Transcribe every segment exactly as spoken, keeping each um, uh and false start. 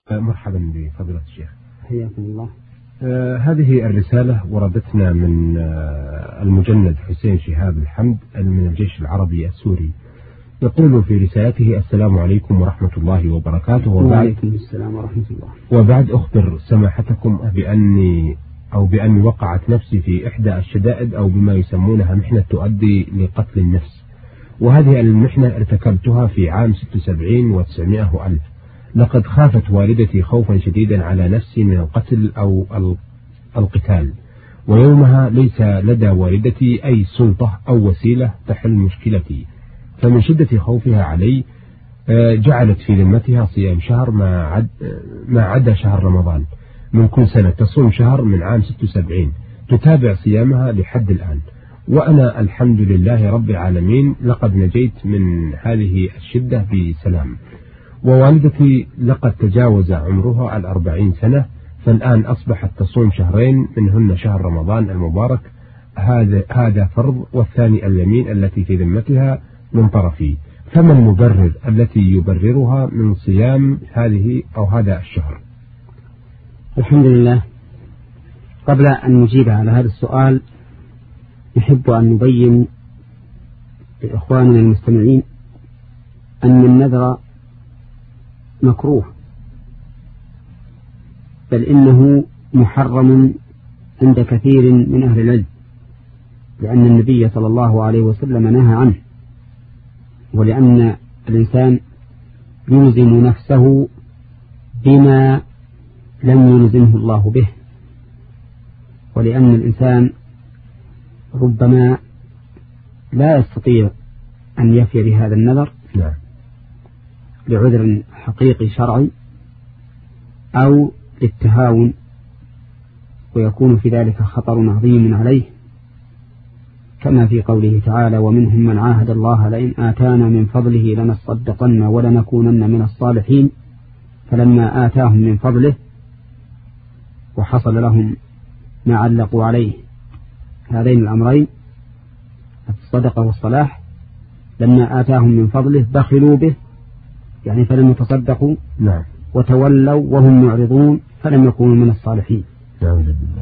مرحبا بفضيلة الشيخ. حياكم الله. آه هذه الرسالة وردتنا من آه المجند حسين شهاب الحمد من الجيش العربي السوري، يقول في رسالته: السلام عليكم ورحمة الله وبركاته. وعليكم السلام ورحمة الله. وبعد أخبر سماحتكم بأني أو بأني وقعت نفسي في إحدى الشدائد أو بما يسمونها محنة تؤدي لقتل النفس، وهذه المحنة ارتكبتها في عام ست وسبعين وتسعمائة وألف. لقد خافت والدتي خوفا شديدا على نفسي من القتل أو القتال، ويومها ليس لدى والدتي أي سلطة أو وسيلة تحل مشكلتي، فمن شدة خوفها علي جعلت في ذمتها صيام شهر ما عد ما عدا شهر رمضان من كل سنة، تصوم شهر من عام ستة وسبعين تتابع صيامها لحد الآن. وأنا الحمد لله رب العالمين لقد نجيت من هذه الشدة بسلام، ووالدتي لقد تجاوز عمرها الأربعين سنة، فالآن أصبحت تصوم شهرين منهن شهر رمضان المبارك، هذا هذا فرض، والثاني اليمين التي في ذمتها من طرفي، فما المبرر التي يبررها من صيام هذه أو هذا الشهر؟ الحمد لله. قبل أن نجيب على هذا السؤال نحب أن نبين لإخواننا المستمعين أن النذر مكروه، بل إنه محرم عند كثير من أهل العلم، لأن النبي صلى الله عليه وسلم نهى عنه، ولأن الإنسان يلزم نفسه بما لم يلزمه الله به، ولأن الإنسان ربما لا يستطيع أن يفي بهذا النذر لعذر حقيقي شرعي أو للتهاون، ويكون في ذلك خطر عظيم عليه، كما في قوله تعالى: ومنهم من عاهد الله لئن آتانا من فضله لنصدقن ولنكونن من الصالحين، فلما آتاهم من فضله وحصل لهم ما علقوا عليه هذين الأمرين الصدقة والصلاح، لما آتاهم من فضله بخلوا به، يعني فلم يتصدقوا نعم. وتولوا وهم معرضون فلم يكونوا من الصالحين. نعم.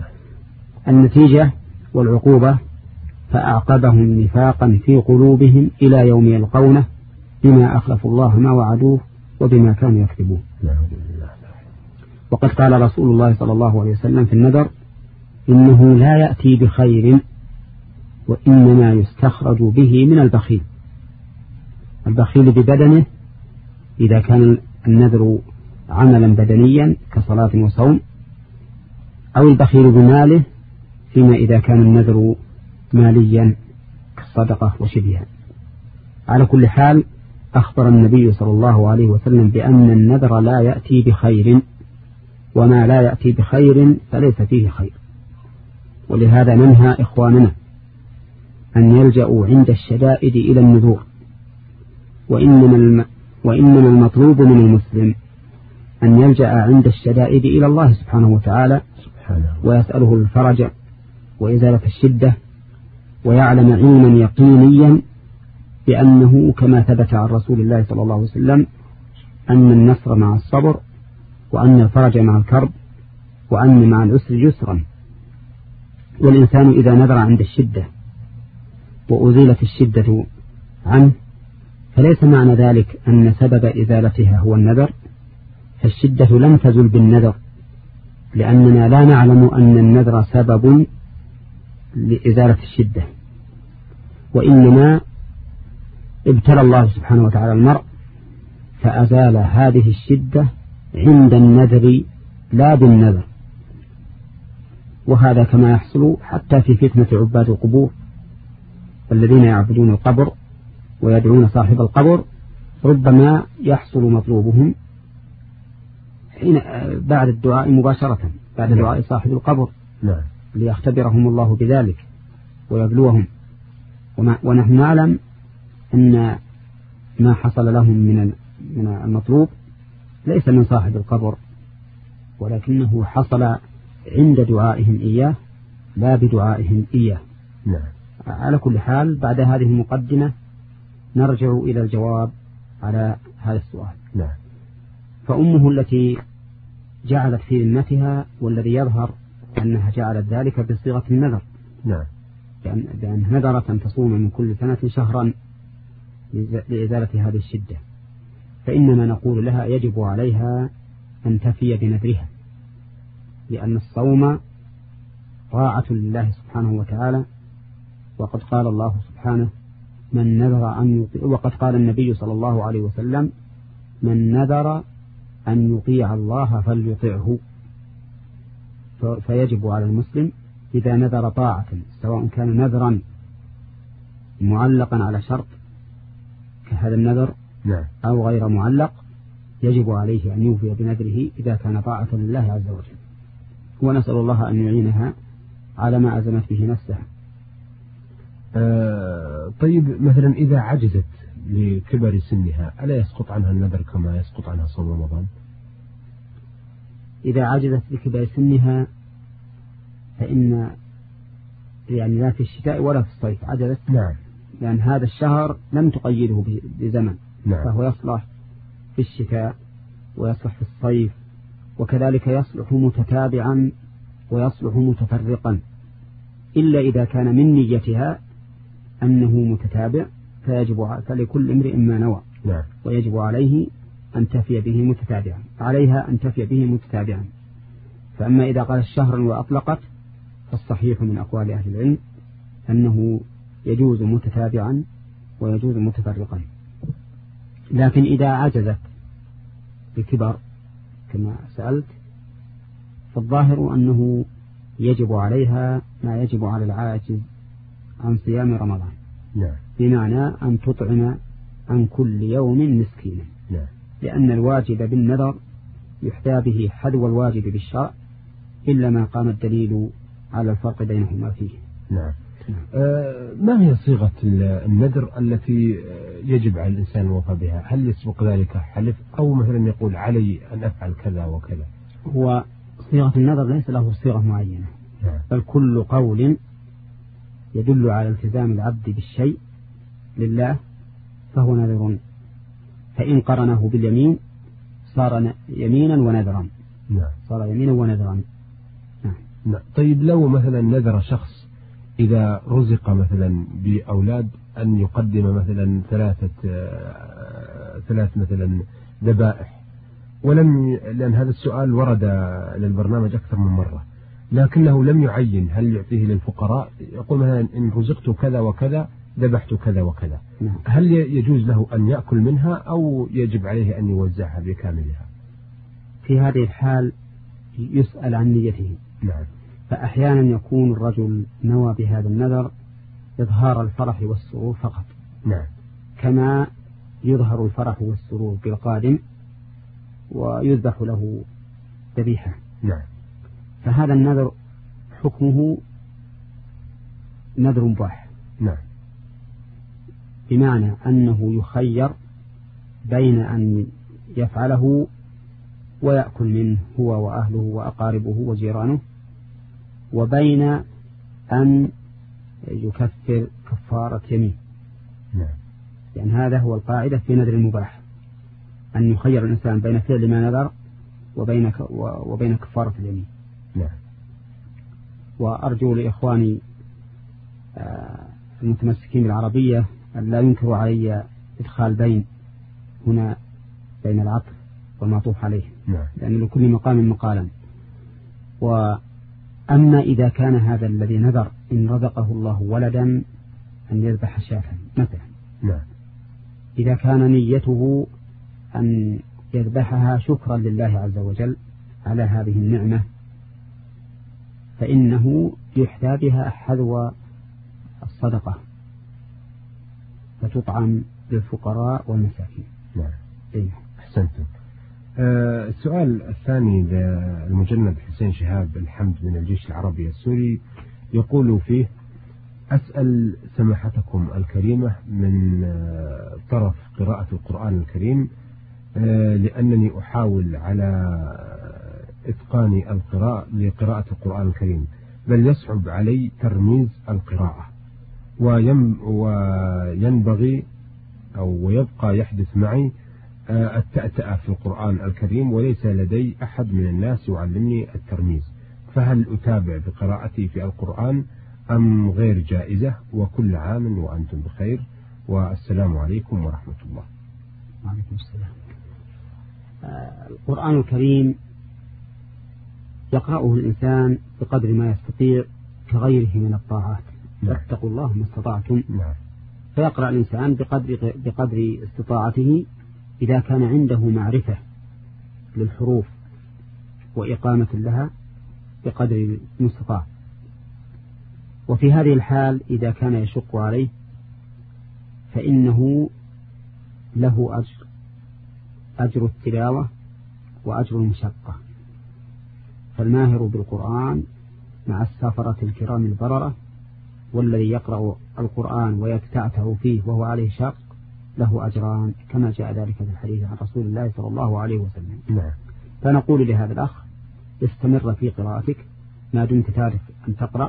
النتيجة والعقوبة فأعقبهم نفاقا في قلوبهم إلى يوم يلقونه بما أخلفوا الله ما وعدوه وبما كانوا يكذبون. نعم. وقد قال رسول الله صلى الله عليه وسلم في النذر: إنه لا يأتي بخير وإنما يستخرج به من البخيل. البخيل ببدنه إذا كان النذر عملا بدنيا كصلاة وصوم، أو البخيل بماله فيما إذا كان النذر ماليا كالصدقة وشبهها. على كل حال أخبر النبي صلى الله عليه وسلم بأن النذر لا يأتي بخير، وما لا يأتي بخير فليس فيه خير، ولهذا ننهى إخواننا أن يلجأوا عند الشدائد إلى النذور، وإنما, الم... وإنما المطلوب من المسلم أن يلجأ عند الشدائد إلى الله سبحانه وتعالى ويسأله الفرج وإزالة الشدة، ويعلم علما يقينيا بأنه كما ثبت عن رسول الله صلى الله عليه وسلم أن النصر مع الصبر، وأن الفرج مع الكرب، وأن مع العسر يسرا. والإنسان إذا نذر عند الشدة وأزيلت الشدة عنه فليس معنى ذلك أن سبب إزالتها هو النذر، فالشدة لم تزل بالنذر، لأننا لا نعلم أن النذر سبب لإزالة الشدة، وإنما ابتلى الله سبحانه وتعالى المرء فأزال هذه الشدة عند النذر لا بالنذر. وهذا كما يحصل حتى في فتنة عباد القبور الذين يعبدون القبر ويدعون صاحب القبر، ربما يحصل مطلوبهم حين بعد الدعاء مباشرة، بعد نعم. دعاء صاحب القبر نعم. ليختبرهم الله بذلك ويبلوهم. ونحن نعلم أن ما حصل لهم من من المطلوب ليس من صاحب القبر، ولكنه حصل عند دعائهم إياه لا بدعائهم إياه. نعم. على كل حال بعد هذه المقدمة نرجع إلى الجواب على هذا السؤال. نعم. فأمه التي جعلت في ذمتها، والذي يظهر أنها جعلت ذلك بصيغة النذر. نعم. لأن, لأن نذرت أن تصوم من كل سنة شهرا لإزالة هذه الشدة، فإنما نقول لها يجب عليها أن تفي بنذرها، لأن الصوم طاعة لله سبحانه وتعالى، وقد قال الله سبحانه من نذر أن يطيع، وقد قال النبي صلى الله عليه وسلم من نذر أن يطيع الله فليطعه. فيجب على المسلم إذا نذر طاعة، سواء كان نذرا معلقا على شرط كهذا النذر نعم. أو غير معلق، يجب عليه أن يوفي بنذره إذا كان طاعة لله عز وجل، ونسأل الله أن يعينها على ما أزمت به نفسها. آه طيب، مثلا إذا عجزت لكبر سنها ألا يسقط عنها النذر كما يسقط عنها صوم رمضان؟ إذا عجزت لكبر سنها فإن يعني لا في الشتاء ولا في الصيف عجزت. نعم. لأن هذا الشهر لم تقيده بزمن. نعم. فهو يصلح في الشتاء ويصلح في الصيف، وكذلك يصلح متتابعا ويصلح متفرقا، إلا إذا كان من نيتها أنه متتابع فيجب فلكل امرئ ما نوى. نعم. ويجب عليه أن تفي به متتابعا، عليها أن تفي به متتابعا. فأما إذا قال الشهر وأطلقت فالصحيح من أقوال أهل العلم أنه يجوز متتابعا ويجوز متفرقا. لكن إذا عجزت بكبر كما سألت فالظاهر أنه يجب عليها ما يجب على العاجز عن صيام رمضان. نعم. بمعنى أن تطعم عن كل يوم مسكينا. نعم. لأن الواجب بالنذر يحتى به حذو الواجب بالشرع، إلا ما قام الدليل على الفرق بينهما فيه. نعم. آه ما هي صيغة النذر التي يجب على الإنسان الوفاء بها؟ هل يسبق ذلك حلف، أو مثلا يقول علي أن أفعل كذا وكذا؟ هو صيغة النذر ليس له صيغة معينة. نعم. بل كل قول يدل على التزام العبد بالشيء لله فهو نذر، فإن قرنه باليمين صار يمينا ونذرا. نعم. صار يمينا ونذرا. نعم. نعم. طيب، لو مثلا نذر شخص إذا رزق مثلا بأولاد أن يقدم مثلا ثلاثة ثلاث مثلا ذبائح، ولم لأن هذا السؤال ورد للبرنامج أكثر من مرة، لكنه لم يعين هل يعطيه للفقراء، يقول مثلا إن رزقت كذا وكذا ذبحت كذا وكذا. نعم. هل يجوز له أن يأكل منها أو يجب عليه أن يوزعها بكاملها؟ في هذه الحال يسأل عن نيته. نعم. فأحيانا يكون الرجل نوى بهذا النذر إظهار الفرح والسرور فقط. نعم. كما يظهر الفرح والسرور بالقادم ويذبح له ذبيحة. نعم. فهذا النذر حكمه نذر مباح. نعم. بمعنى أنه يخير بين أن يفعله ويأكل منه هو وأهله وأقاربه وجيرانه، وبين أن يكفر كفارة يمين. نعم. لأن هذا هو القاعدة في نذر المباح، أن يخير الإنسان بين فعل ما نذر وبين وبين كفارة اليمين. نعم. وأرجو لإخواني المتمسكين بالعربية أن لا ينكروا علي إدخال بين هنا بين العطف والمعطوف عليه. نعم. لأن لكل مقام مقالا. وأما إذا كان هذا الذي نذر إن رزقه الله ولدا أن يذبح شاة مثلا. نعم. إذا كان نيته أن يذبحها شكرا لله عز وجل على هذه النعمة فإنه يحتى بها حذو الصدقة فتطعم للفقراء والمساكين. نعم. إيه. أحسنتم. آه السؤال الثاني للمجند حسين شهاب الحمد من الجيش العربي السوري، يقول فيه: أسأل سماحتكم الكريمة من آه طرف قراءة القرآن الكريم، آه لأنني أحاول على إتقان القراءة لقراءة القرآن الكريم، بل يصعب علي ترميز القراءة، وينبغي أو ويبقى يحدث معي التأتأة في القرآن الكريم، وليس لدي أحد من الناس يعلمني الترميز، فهل أتابع بقراءتي في القرآن أم غير جائزة؟ وكل عام وأنتم بخير، والسلام عليكم ورحمة الله. وعليكم السلام. آه القرآن الكريم يقرأه الإنسان بقدر ما يستطيع كغيره من الطاعات. واتقوا الله ما استطعتم. نعم. فيقرأ الإنسان بقدر, بقدر استطاعته إذا كان عنده معرفة للحروف وإقامة لها بقدر المستطاع. وفي هذه الحال إذا كان يشق عليه فإنه له أجر أجر التلاوة وأجر المشقة. فالماهر بالقرآن مع السافرة الكرام البررة، والذي يقرأ القرآن ويتتعتع فيه وهو عليه شق له أجران، كما جاء ذلك في الحديث عن رسول الله صلى الله عليه وسلم. نعم. فنقول لهذا الأخ استمر في قراءتك ما دمت تعرف أن تقرأ،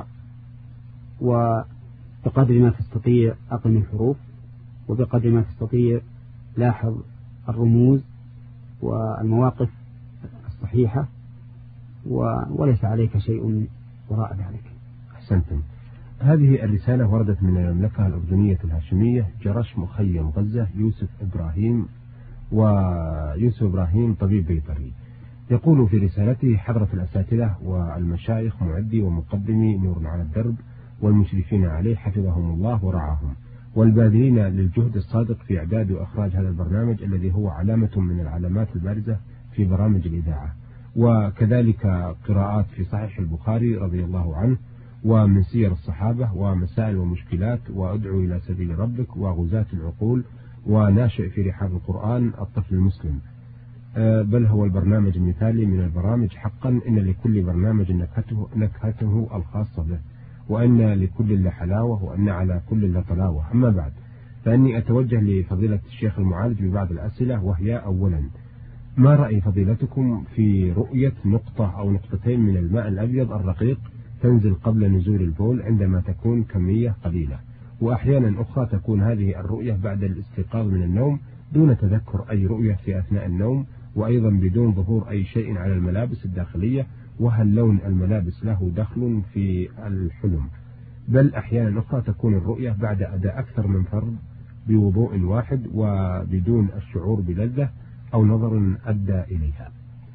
وبقدر ما تستطيع أقم الحروف، وبقدر ما تستطيع لاحظ الرموز والمواقف الصحيحة، وليس عليك شيء وراء ذلك. أحسنتم. هذه الرسالة وردت من المملكة الأردنية الهاشمية، جرش مخيم غزة، يوسف إبراهيم، ويوسف إبراهيم طبيب بيطري. يقول في رسالته: حضرة الأساتذة والمشايخ، معدي ومقدمي نور على الدرب، والمشرفين عليه حفظهم الله ورعاهم، والباذلين للجهد الصادق في إعداد وإخراج هذا البرنامج الذي هو علامة من العلامات البارزة في برامج الإذاعة، وكذلك قراءات في صحيح البخاري رضي الله عنه، ومن سير الصحابة، ومسائل ومشكلات، وأدعو إلى سبيل ربك، وغزاة العقول، وناشئ في رحاب القرآن، الطفل المسلم. بل هو البرنامج المثالي من البرامج حقا. إن لكل برنامج نكهته, نكهته الخاصة به، وأن لكل لحلاوة، وأن على كل لطلاوة. أما بعد، فإني أتوجه لفضيلة الشيخ المعالج ببعض الأسئلة، وهي: أولا، ما رأي فضيلتكم في رؤية نقطة أو نقطتين من الماء الأبيض الرقيق تنزل قبل نزول البول عندما تكون كمية قليلة، وأحيانا أخرى تكون هذه الرؤية بعد الاستيقاظ من النوم دون تذكر أي رؤية في أثناء النوم، وأيضا بدون ظهور أي شيء على الملابس الداخلية؟ وهل لون الملابس له دخل في الحلم؟ بل أحيانا أخرى تكون الرؤية بعد أداء أكثر من فرض بوضوء واحد وبدون الشعور بلذة أو نظر أدى إليها.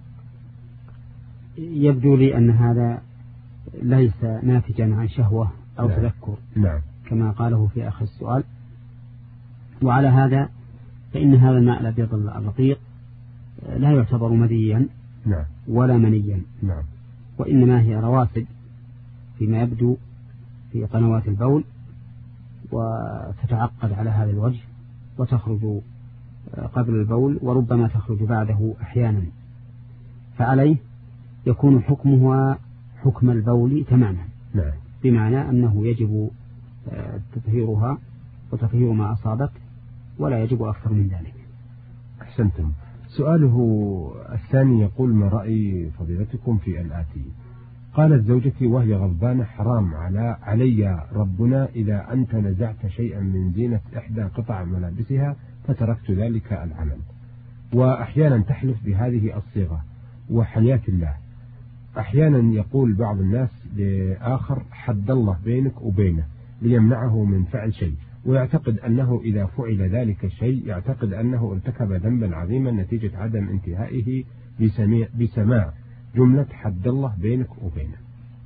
يبدو لي أن هذا ليس ناتجا عن شهوة أو نعم. تذكر. نعم. كما قاله في آخر السؤال. وعلى هذا فإن هذا الماء الأبيض الرقيق لا يعتبر مذيا نعم. ولا منيا، نعم. وإنما هي رواسب فيما يبدو في قنوات البول، وتتعقد على هذا الوجه وتخرج قبل البول، وربما تخرج بعده أحيانا. فعليه يكون حكمها حكم البول تماما. نعم. بمعنى أنه يجب تطهيرها وتطهير ما أصابت، ولا يجب أكثر من ذلك. أحسنتم. سؤاله الثاني يقول: ما رأي فضيلتكم في الآتي؟ قالت زوجتي وهي غضبانة: حرام على علي ربنا إذا أنت نزعت شيئا من زينة إحدى قطع ملابسها فتركت ذلك العمل. وأحيانا تحلف بهذه الصيغة: وحياة الله. أحيانا يقول بعض الناس لآخر: حد الله بينك وبينه، ليمنعه من فعل شيء، ويعتقد أنه إذا فعل ذلك الشيء يعتقد أنه ارتكب ذنبا عظيما نتيجة عدم انتهائه بسماع جملة حد الله بينك وبينه.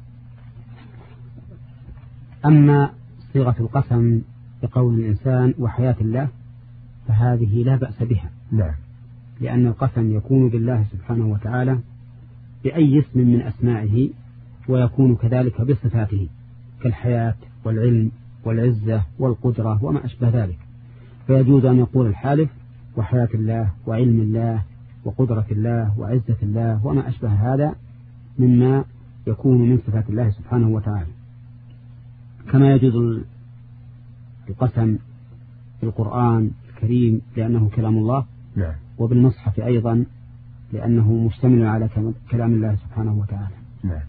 أما صيغة القسم بقول الإنسان وحياة الله فهذه لا بأس بها. نعم. لأن القسم يكون بالله سبحانه وتعالى بأي اسم من أسمائه، ويكون كذلك بصفاته كالحياة والعلم والعزة والقدرة وما أشبه ذلك. فيجوز أن يقول الحالف وحياة الله وعلم الله وقدرة الله وعزة الله وما أشبه هذا مما يكون من صفات الله سبحانه وتعالى. كما يجوز القسم في القرآن الكريم لأنه كلام الله. نعم. وبالمصحف أيضا لأنه مشتمل على كلام الله سبحانه وتعالى. نعم.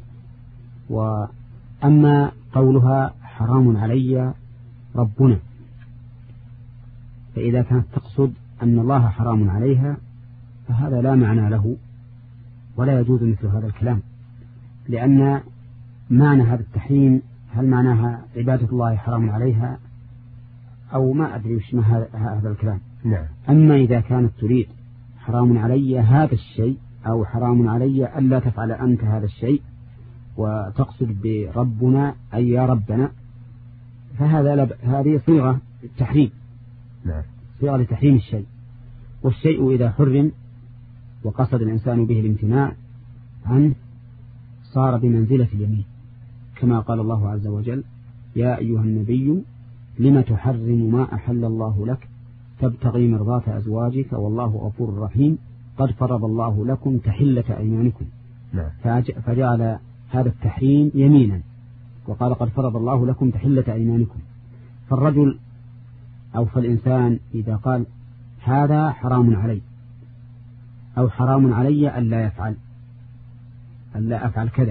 وأما قولها حرام علي ربنا، فإذا كانت تقصد أن الله حرام عليها فهذا لا معنى له ولا يجوز مثل هذا الكلام، لأن معنى هذا التحريم هل معناها عبادة الله حرام عليها أو ما أدري وش ما هذا الكلام. نعم. أما إذا كانت تريد حرام علي هذا الشيء أو حرام علي ألا تفعل أنت هذا الشيء وتقصد بربنا أي يا ربنا، فهذا لب... هذه صيغة التحريم. نعم. صيغة لتحريم الشيء، والشيء إذا حرم وقصد الإنسان به الامتناع عنه صار بمنزلة اليمين، كما قال الله عز وجل: يا أيها النبي لم تحرم ما أحل الله لك تبتغي مرضات أزواجك والله غفور رحيم قد فرض الله لكم تحلة أيمانكم. نعم. فجعل هذا التحريم يمينا وقال قد فرض الله لكم تحلة أيمانكم. فالرجل أو فالإنسان إذا قال هذا حرام علي أو حرام علي ألا يفعل ألا أفعل كذا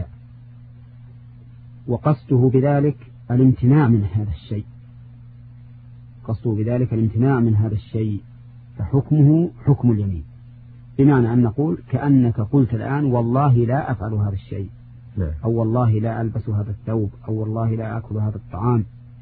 وقصده بذلك الامتناع من هذا الشيء قصده بذلك الامتناع من هذا الشيء فحكمه حكم اليمين، بمعنى أن نقول كأنك قلت الآن والله لا أفعل هذا الشيء، أو والله لا ألبس هذا الثوب، أو والله لا أكل هذا الطعام.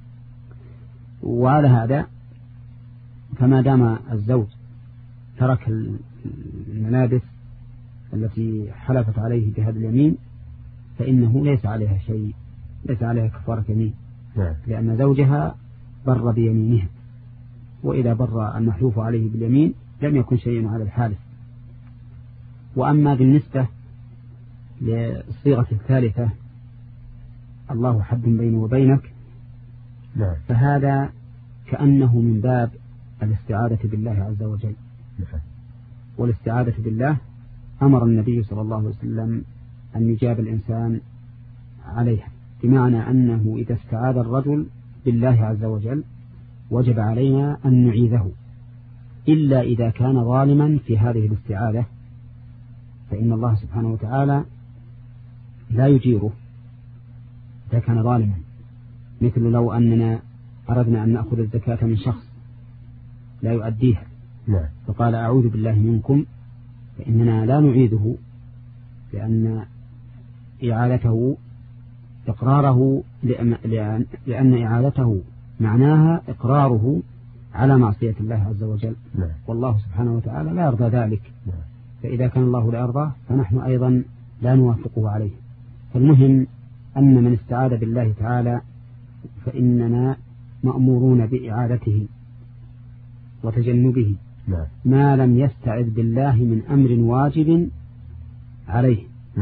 وعلى هذا فما دام الزوج ترك الملابس التي حلفت عليه بهذا اليمين فإنه ليس عليها شيء، ليس عليها كفارة يمين، لأن زوجها بر بيمينها، وإذا بر المحلوف عليه باليمين لم يكن شيء على الحالف. وأما بالنسبة للصيغة الثالثة الله حد بيني وبينك، فهذا كأنه من باب الاستعاذة بالله عز وجل. والاستعاذة بالله أمر النبي صلى الله عليه وسلم أن يجاب الإنسان عليها، بمعنى أنه إذا استعاذ الرجل بالله عز وجل وجب علينا أن نعيذه، إلا إذا كان ظالما في هذه الاستعاذة فإن الله سبحانه وتعالى لا يجيره إذا كان ظالما، مثل لو أننا أردنا أن نأخذ الزكاة من شخص لا يؤديها فقال أعوذ بالله منكم، فإننا لا نعيده، لأن إعادته إقراره لأن, لأن إعادته معناها إقراره على معصية الله عز وجل. والله سبحانه وتعالى لا يرضى ذلك، فإذا كان الله لا يرضاه فنحن أيضا لا نوافقه عليه. فالمهم أن من استعاذ بالله تعالى فإننا مأمورون بإعادته وتجنبه ما لم يستعذ بالله من أمر واجب عليه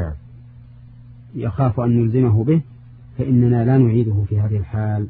يخاف أن نلزمه به، فإننا لا نعيده في هذه الحال.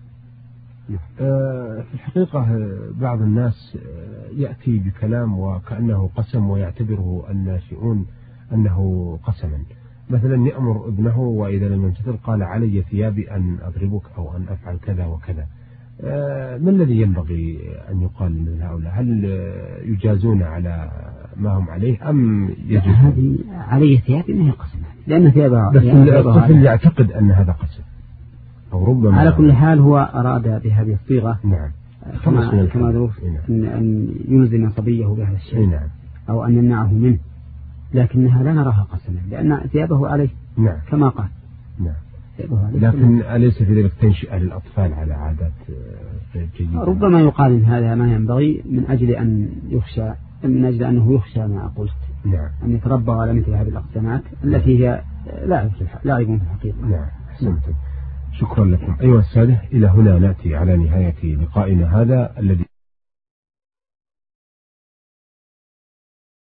في الحقيقة بعض الناس يأتي بكلام وكأنه قسم ويعتبره الناشئون أنه قسما، مثلا يأمر ابنه وإذا لم يمتثل قال علي ثيابي أن أضربك أو أن أفعل كذا وكذا. ما الذي ينبغي أن يقال من هؤلاء؟ هل يجازون على ما هم عليه أم يجوز؟ هذه علي ثيابي ما هي قسم، لأن ثيابها بس الطفل يعتقد أن هذا قسم، أو ربما على كل حال هو أراد بهذه الصيغة نعم كما كما ذكر إن أن يلزم صبيه بهذا الشيء نعم. أو أن يمنعه منه، لكنها لا نراها قسما لأن ثيابه عليه نعم. كما قال نعم. لكن أليس في ذلك تنشئة للأطفال على عادات جيدة؟ ربما يقال إن هذا ما ينبغي من أجل أن يخشى، من أجل أنه يخشى ما قلت نعم. أن يتربى على مثل هذه الأقسامات التي هي لا لا يكون في الحقيقة. نعم. نعم. شكرا لكم أيها السادة، إلى هنا نأتي على نهاية لقائنا هذا الذي